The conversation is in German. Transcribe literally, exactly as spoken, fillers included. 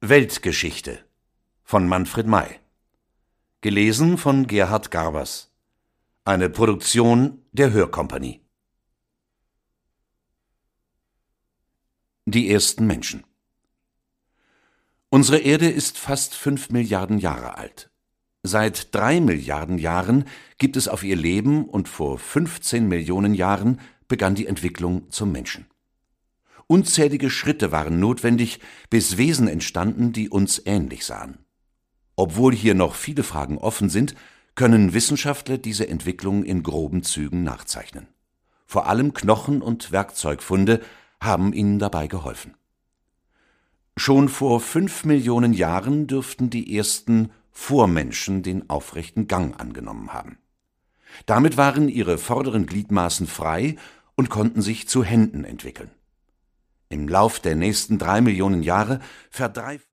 Weltgeschichte von Manfred May. Gelesen von Gerhard Garbers. Eine Produktion der Hörkompanie. Die ersten Menschen. Unsere Erde ist fast fünf Milliarden Jahre alt. Seit drei Milliarden Jahren gibt es auf ihr Leben und vor fünfzehn Millionen Jahren begann die Entwicklung zum Menschen. Unzählige Schritte waren notwendig, bis Wesen entstanden, die uns ähnlich sahen. Obwohl hier noch viele Fragen offen sind, können Wissenschaftler diese Entwicklung in groben Zügen nachzeichnen. Vor allem Knochen- und Werkzeugfunde haben ihnen dabei geholfen. Schon vor fünf Millionen Jahren dürften die ersten Vormenschen den aufrechten Gang angenommen haben. Damit waren ihre vorderen Gliedmaßen frei und konnten sich zu Händen entwickeln. Im Lauf der nächsten drei Millionen Jahre verdreifachten